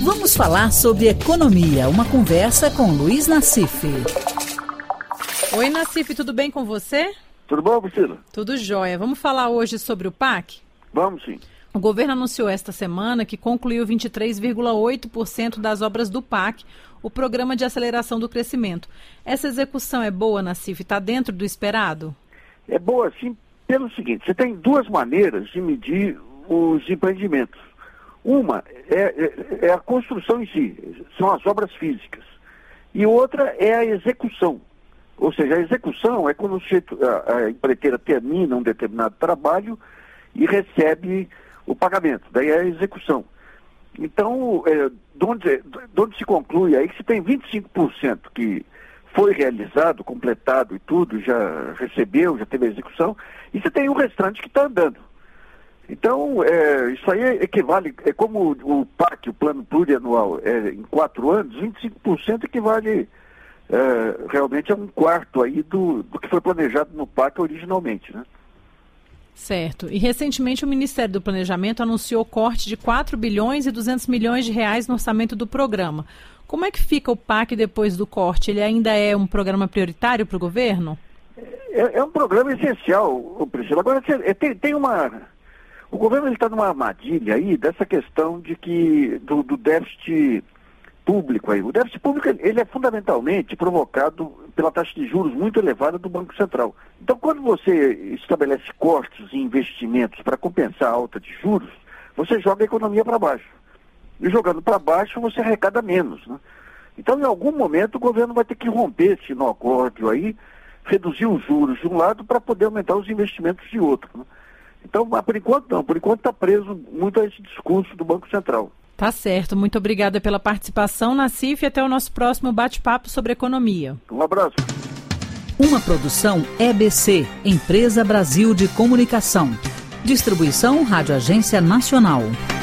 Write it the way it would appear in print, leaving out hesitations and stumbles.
Vamos falar sobre economia, uma conversa com Luiz Nassif. Oi, Nassif, tudo bem com você? Tudo bom, Priscila? Tudo jóia. Vamos falar hoje sobre o PAC? Vamos sim. O governo anunciou esta semana que concluiu 23,8% das obras do PAC, o Programa de Aceleração do Crescimento. Essa execução é boa, Nassif? Está dentro do esperado? É boa, sim, pelo seguinte, você tem duas maneiras de medir os empreendimentos. Uma é a construção em si, são as obras físicas. E outra é a execução. Ou seja, a execução é quando a empreiteira termina um determinado trabalho e recebe o pagamento. Daí é a execução. Então, de onde se conclui aí que se tem 25% que foi realizado, completado e tudo, já recebeu, já teve a execução, e você tem o restante que está andando. Então, isso aí equivale, é como o PAC, o Plano Plurianual, em 4 anos, 25% equivale realmente a um quarto aí do que foi planejado no PAC originalmente, né? Certo. E recentemente o Ministério do Planejamento anunciou corte de 4 bilhões e 200 milhões de reais no orçamento do programa. Como é que fica o PAC depois do corte? Ele ainda é um programa prioritário para o governo? É um programa essencial, Priscila. Agora, tem uma... O governo está numa armadilha aí dessa questão de que do déficit público aí. O déficit público ele é fundamentalmente provocado pela taxa de juros muito elevada do Banco Central. Então, quando você estabelece cortes em investimentos para compensar a alta de juros, você joga a economia para baixo. E jogando para baixo, você arrecada menos, né? Então, em algum momento, o governo vai ter que romper esse nó górdio aí, reduzir os juros de um lado para poder aumentar os investimentos de outro, né? Então, mas por enquanto não. Por enquanto está preso muito a esse discurso do Banco Central. Tá certo. Muito obrigada pela participação, Nassif, e até o nosso próximo bate-papo sobre economia. Um abraço. Uma produção EBC, Empresa Brasil de Comunicação. Distribuição Rádio Agência Nacional.